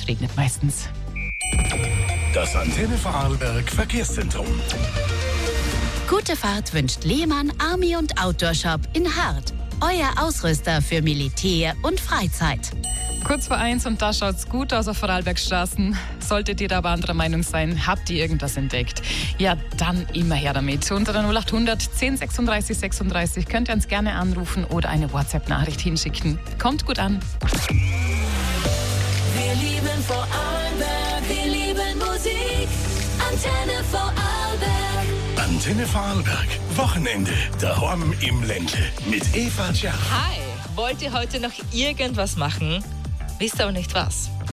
es regnet meistens. Das Antenne Vorarlberg Verkehrszentrum. Gute Fahrt wünscht Lehmann Army und Outdoor Shop in Hart. Euer Ausrüster für Militär und Freizeit. Kurz vor 1 und da schaut's gut aus auf Vorarlbergstraßen. Solltet ihr da aber anderer Meinung sein, habt ihr irgendwas entdeckt? Ja, dann immer her damit. Unter der 0800 10 36 36 könnt ihr uns gerne anrufen oder eine WhatsApp-Nachricht hinschicken. Kommt gut an. Wir lieben Vorarlberg, wir lieben Musik. Antenne Vorarlberg. Antenne Vorarlberg. Wochenende. Daheim im Ländle. Mit Eva Tschach. Hi, wollt ihr heute noch irgendwas machen? Wisst aber nicht was?